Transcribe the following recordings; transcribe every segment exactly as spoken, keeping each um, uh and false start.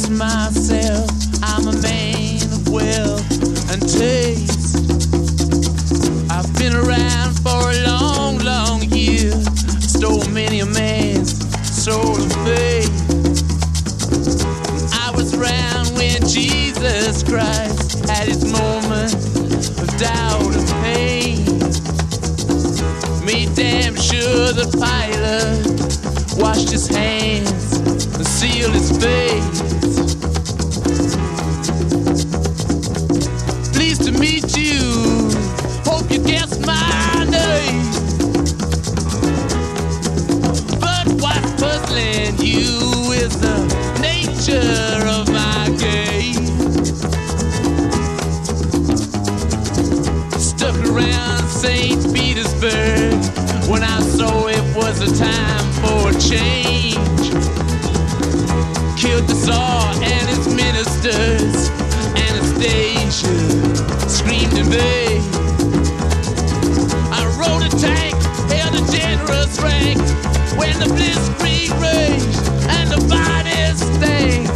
myself, I'm a man of wealth and taste. I've been around for a long, long year, stole many a man's soul of faith. I was around when Jesus Christ had his moment of doubt and pain. Made damn sure the Pilate washed his hands and sealed his face. Pleased to meet you, hope you guess my name. But what's puzzling you is the nature of my game. Stuck around Saint Petersburg when I saw it was a time for a change. Killed the Tsar and his ministers. Anastasia screamed in vain. I rode a tank, held a generous rank when the blitzkrieg raged and the bodies stank.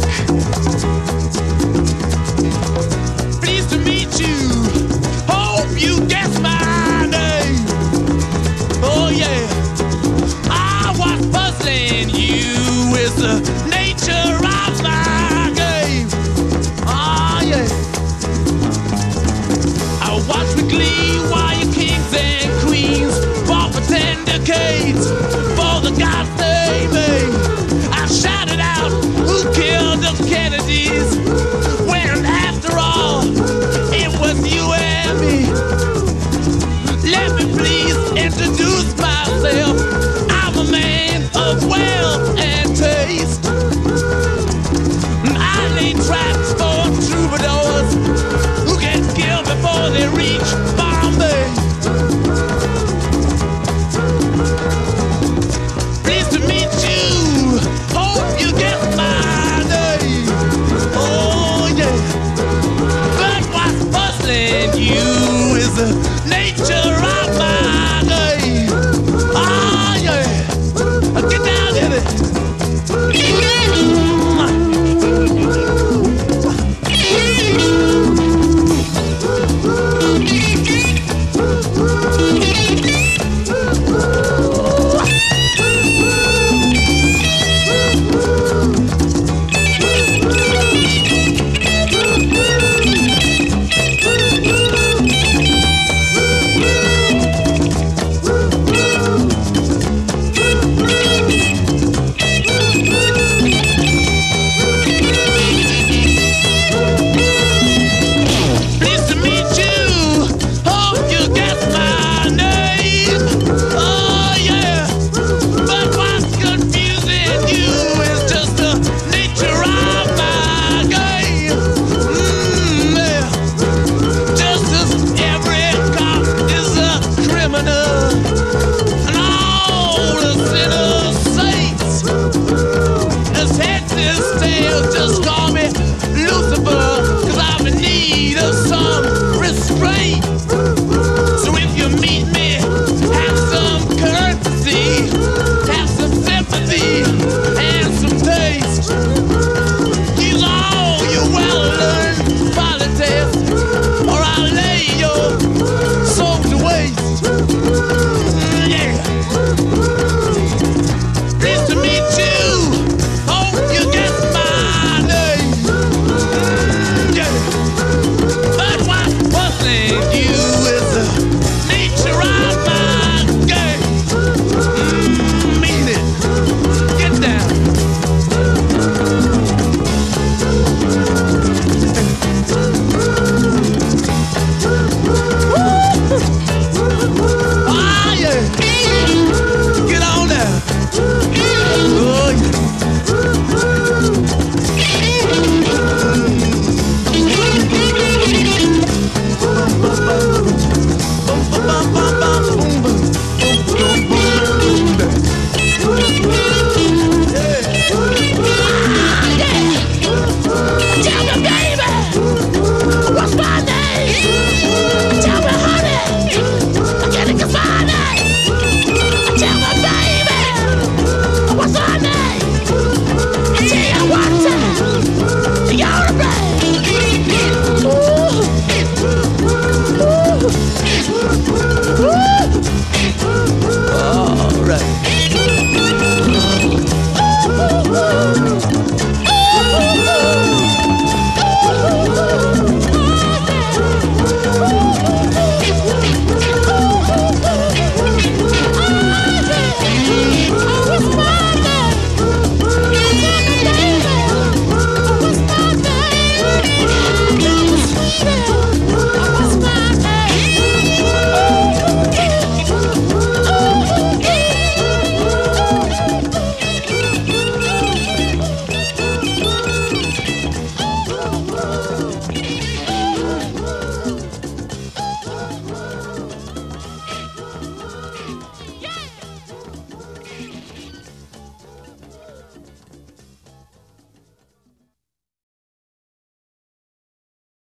Pleased to meet you, hope you guess my name. Oh yeah, I was puzzling you with the nature of my game. Oh yeah, I watched with glee while your kings and queens fought for ten decades for the gods they made. I shouted out, who killed the Kennedys? When after all, it was you and me. Let me please introduce myself. I'm a man of wealth and taste. I lay traps for troubadours who get killed before they reach Bombay. Pleased to meet you, hope you get my name. Oh yeah, but what's puzzling you is the nature of my game. Oh yeah, get down in it. Criminal.